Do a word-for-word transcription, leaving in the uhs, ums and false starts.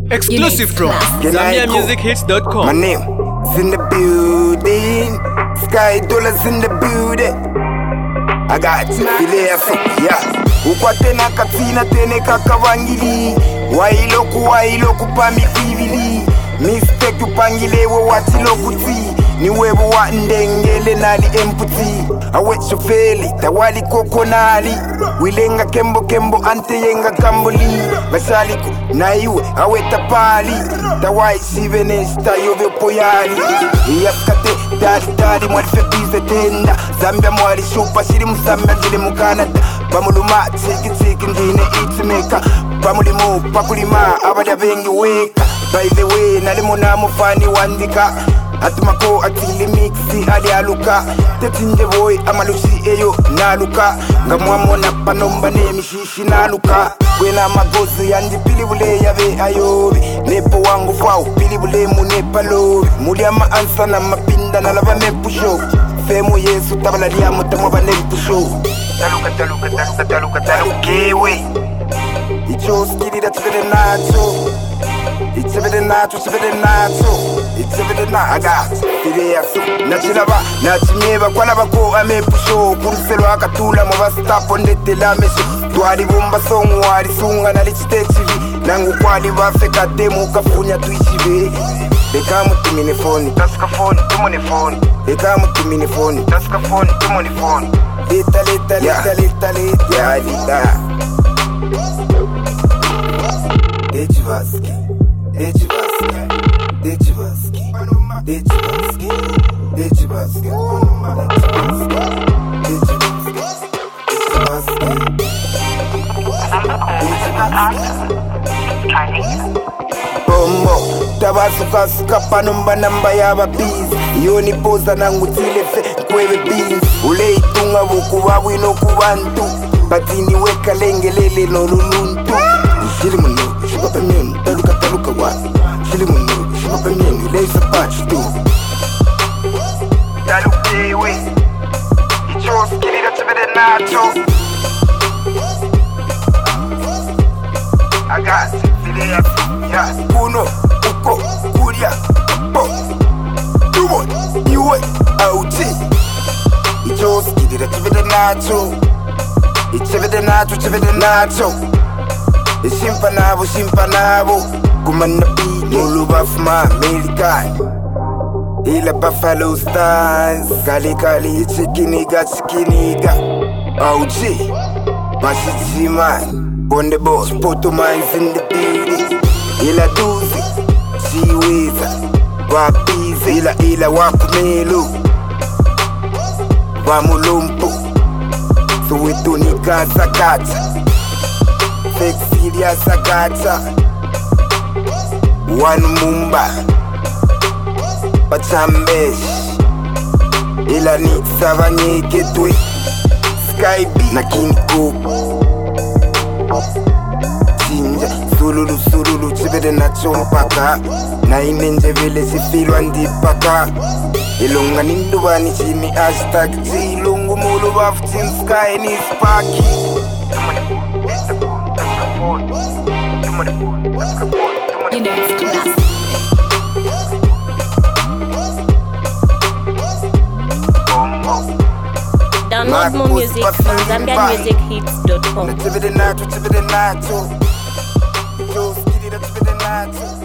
Exclusive from Zambia Music Hits dot com. My name is in the building. Sky dollars in the building. I got you, yeah. Ukwate na katina tene kakawangili. Wailoku wailoku pa mikivili. Mistake upangile wo watiloku ti. Ni wewe wa ndengele nali empty. Awecho feli, tawali kokonali. Wilenga kembo kembo ante yenga kamboli. Basaliku na iwe aweta pali. Tawai sivenesta yove poyali. Iyakate dali dali mwalife bize tenda. Zambia mwali shupa shiri musambia jile mukanada. Pamuluma tiki tiki ndine itimeka. Pamulimu pakulima abada vengi weka. By the way nalimu na mufani wandika. Atumako atili mixi ali aluka. Tetinje boy amalusi eyo naluka. Ngamwamo na panomba ne mishishi naluka. Kwena magozi yandi pilibule yabe ayobi. Nepo wangu fau pilibule munepa lobi. Muliama ansa na mapinda na lava mepusho. Femu yesu tabala liamu tamoba nepusho. Taluka taluka taluka taluka talukewe. Icho skidi da tibede nacho. It's a bit nacho, it's a bit nacho. It's a bit nacho. I got it. Nachilaba, nachimeba, kwalaba ko ame pusho. Kuruselo akatula mabasta pondete la meso. Tuari bomba songo, ari sunga na lichite chivi. Nangu kwali wafeka demo kafunya tuishive. Beka mutumine phone, taska phone, tumone phone. Beka mutumine phone, taska phone, tumone phone. Leta leta leta leta leta. Ya lita. Dechivaski. Dechivaski, Dechivaski, Dechivaski, Dechivaski, Bombo, tabasuka suka panumba namba yaba bees. Yoni poza nangu tilefe kwewe beans. Ule itunga buku wabu inoku bantu. Batini weka lengelele no luluntu. Shili munu, shibape minu, taluka taluka wa. Shili munu, shibape minu, leisa patch tu. Talukewe. Icho skili da tibede nacho. I got it, video, yeah. Uno, uko, kuria, po. Tumo, iwe, auti. Icho skili da tibede nacho. Ichibede nacho, chibede nacho. Shimpa nabo, shimpa nabo. Kumana beat, Mulu Bafma, American. Ila Buffalo Stars. Kali kali, chikiniga, chikiniga. O G, Mashichi man. Bonde boss, Poto mines in the building. Ila Duzi, Chiwiza. Wapizi, ila ila wakumelu. Wamulumpu. Suwetu nika zakata. Fexilia Sagata One Mumba Pachambesh Ila Nixa Vanyeke Twi Sky B na King Cook Chinja Sululu Sululu Chibede na chompaka Na inenje vile sifilwa ndipaka Ilunga ninduwani chini hashtag Chilungu mulu wafu chin Sky ni spaki You know it's class. Download more music from Zambia Music Hits dot com.